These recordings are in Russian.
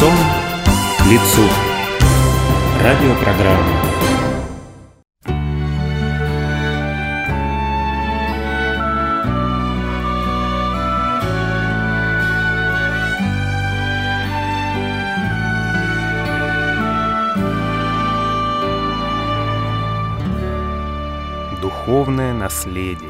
Лицом к лицу. Радиопрограмма. Духовное наследие.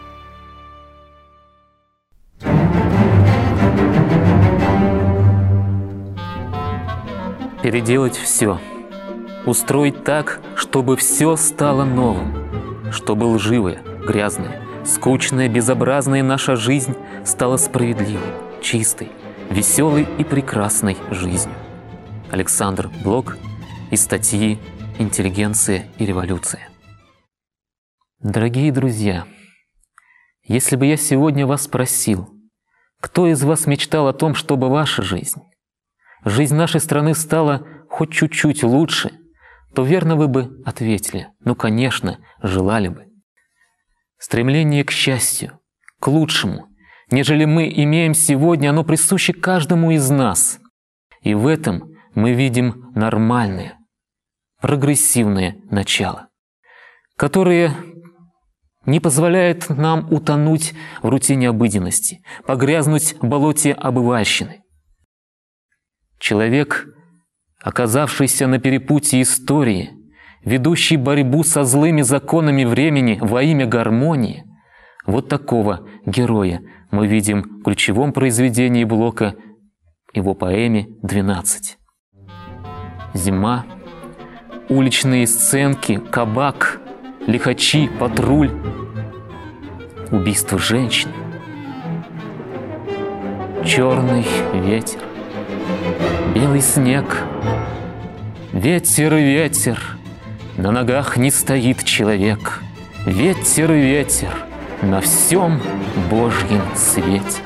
Переделать все. Устроить так, чтобы все стало новым. Чтобы лживая, грязная, скучная, безобразная наша жизнь стала справедливой, чистой, веселой и прекрасной жизнью. Александр Блок из статьи «Интеллигенция и революция». Дорогие друзья, если бы я сегодня вас спросил, кто из вас мечтал о том, чтобы ваша жизнь нашей страны стала хоть чуть-чуть лучше, то верно вы бы ответили: ну, конечно, желали бы. Стремление к счастью, к лучшему, нежели мы имеем сегодня, оно присуще каждому из нас. И в этом мы видим нормальное, прогрессивное начало, которое не позволяет нам утонуть в рутине обыденности, погрязнуть в болоте обывальщины. Человек, оказавшийся на перепутье истории, ведущий борьбу со злыми законами времени во имя гармонии, вот такого героя мы видим в ключевом произведении Блока, его поэме «12». Зима, уличные сценки, кабак, лихачи, патруль, убийство женщин, черный ветер, белый снег, ветер, ветер, на ногах не стоит человек, ветер, ветер, на всем Божьем свете.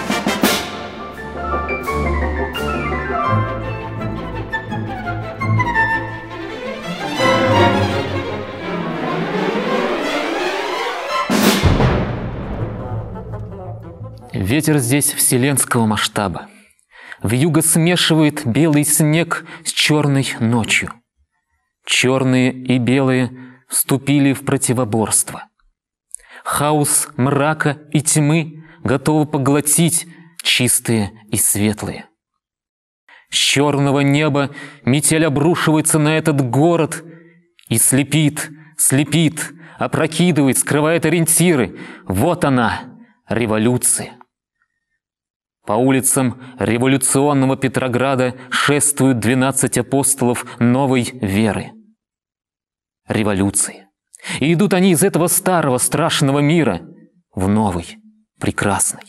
Ветер здесь вселенского масштаба. Вьюга смешивает белый снег с черной ночью. Черные и белые вступили в противоборство. Хаос мрака и тьмы готовы поглотить чистые и светлые. С черного неба метель обрушивается на этот город и слепит, опрокидывает, скрывает ориентиры. Вот она, революция. По улицам революционного Петрограда шествуют 12 апостолов новой веры. Революции. И идут они из этого старого страшного мира в новый, прекрасный.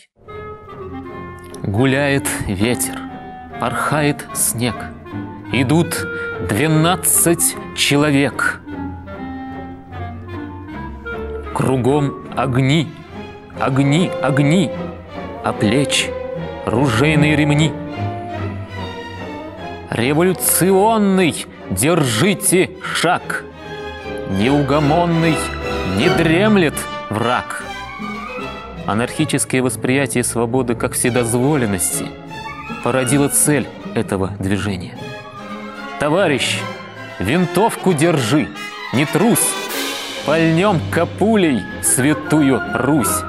Гуляет ветер, порхает снег. Идут 12 человек. Кругом огни, огни, огни, а плеч ружейные ремни. Революционный держите шаг, неугомонный не дремлет враг. Анархическое восприятие свободы как вседозволенности породило цель этого движения. Товарищ, винтовку держи, не трусь, пальнем капулей святую Русь.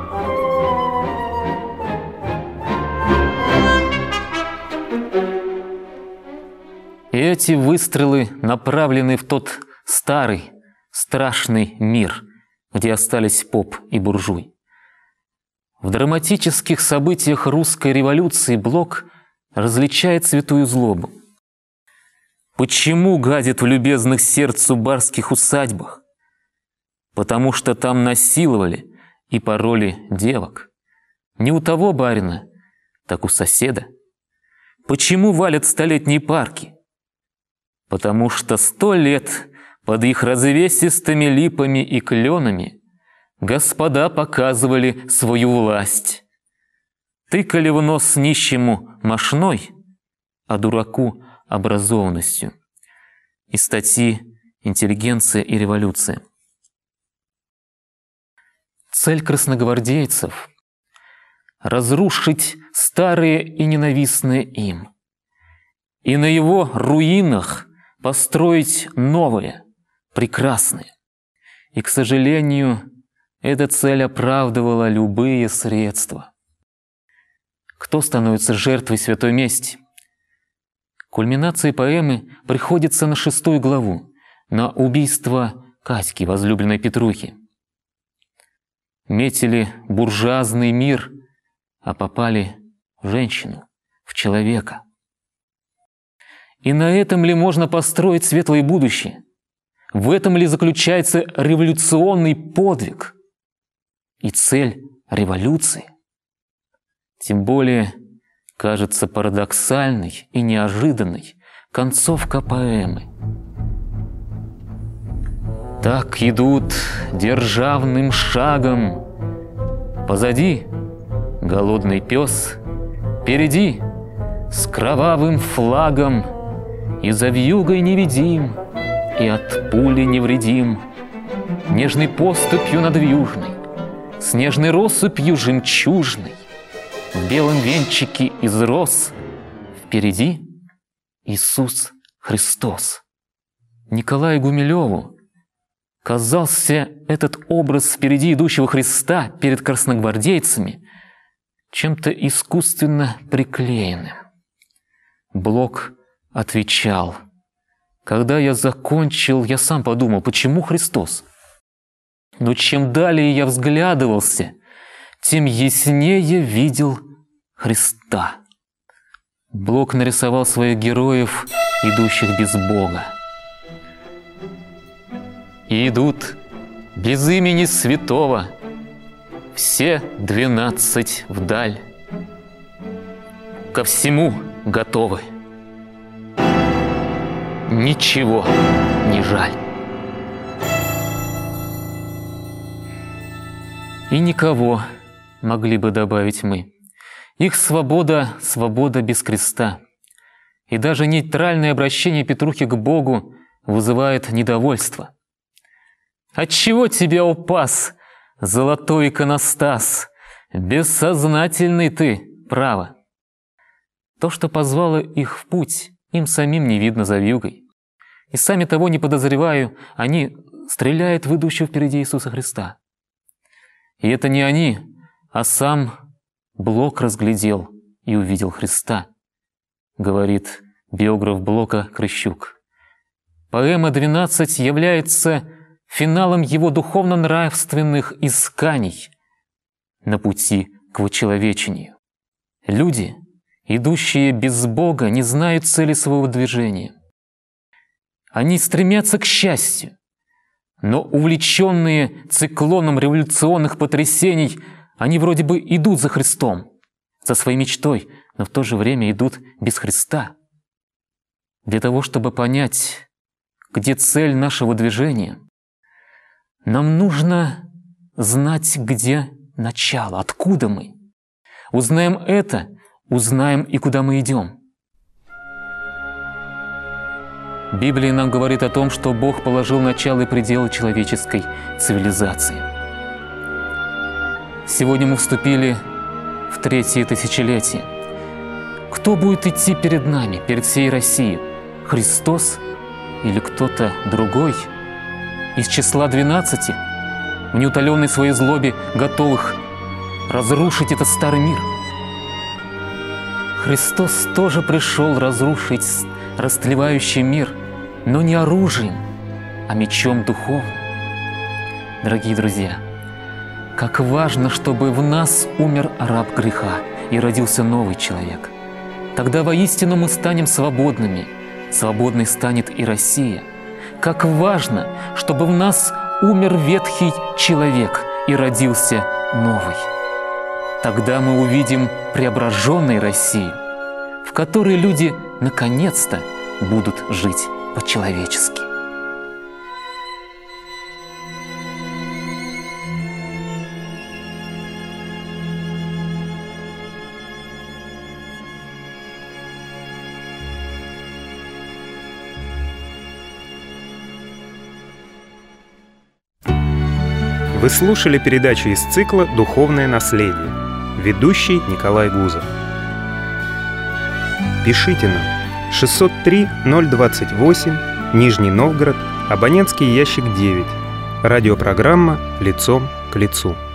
И эти выстрелы направлены в тот старый, страшный мир, где остались поп и буржуй. В драматических событиях русской революции Блок различает святую злобу. Почему гадят в любезных сердцу барских усадьбах? Потому что там насиловали и пороли девок. Не у того барина, так у соседа. Почему валят столетние парки? Потому что 100 лет под их развесистыми липами и кленами господа показывали свою власть. Тыкали в нос нищему мошной, а дураку образованностью. Из статьи «Интеллигенция и революция». Цель красногвардейцев – разрушить старые и ненавистные им, и на его руинах построить новое, прекрасное. И, к сожалению, эта цель оправдывала любые средства. Кто становится жертвой святой мести? Кульминацией поэмы приходится на 6 главу, на убийство Катьки, возлюбленной Петрухи. Метили буржуазный мир, а попали в женщину, в человека. И на этом ли можно построить светлое будущее? В этом ли заключается революционный подвиг и цель революции? Тем более, кажется парадоксальной и неожиданной концовка поэмы. Так идут державным шагом. Позади голодный пес, впереди с кровавым флагом, и за вьюгой невидим, и от пули невредим, нежной поступью надвьюжной, снежной россыпью жемчужной, в белом венчике из роз, впереди Иисус Христос. Николаю Гумилеву казался этот образ впереди идущего Христа перед красногвардейцами чем-то искусственно приклеенным. Блок отвечал: когда я закончил, я сам подумал, почему Христос? Но чем далее я взглядывался, тем яснее видел Христа. Блок нарисовал своих героев, идущих без Бога. И идут без имени святого все 12 вдаль, ко всему готовы. Ничего не жаль. И никого, могли бы добавить мы. Их свобода – свобода без креста. И даже нейтральное обращение Петрухи к Богу вызывает недовольство. «Отчего тебя, о пас, золотой иконостас? Бессознательный ты, право». То, что позвало их в путь, им самим не видно за вьюгой. И сами того не подозревая, они стреляют в идущего впереди Иисуса Христа. И это не они, а сам Блок разглядел и увидел Христа, говорит биограф Блока Крыщук. Поэма «12» является финалом его духовно-нравственных исканий на пути к вочеловечению. Люди, идущие без Бога, не знают цели своего движения. Они стремятся к счастью, но увлеченные циклоном революционных потрясений, они вроде бы идут за Христом, за своей мечтой, но в то же время идут без Христа. Для того, чтобы понять, где цель нашего движения, нам нужно знать, где начало, откуда мы. Узнаем это, узнаем и куда мы идем. Библия нам говорит о том, что Бог положил начало и пределы человеческой цивилизации. Сегодня мы вступили в 3-е тысячелетие. Кто будет идти перед нами, перед всей Россией? Христос или кто-то другой? Из числа 12, в неутоленной своей злобе, готовых разрушить этот старый мир? Христос тоже пришел разрушить растлевающий мир, но не оружием, а мечом духовным. Дорогие друзья, как важно, чтобы в нас умер раб греха и родился новый человек. Тогда воистину мы станем свободными, свободной станет и Россия. Как важно, чтобы в нас умер ветхий человек и родился новый. Тогда мы увидим преображенную Россию, в которой люди наконец-то будут жить по-человечески. Вы слушали передачу из цикла «Духовное наследие». Ведущий Николай Гузов. Пишите нам 603-028, Нижний Новгород, абонентский ящик 9. Радиопрограмма «Лицом к лицу».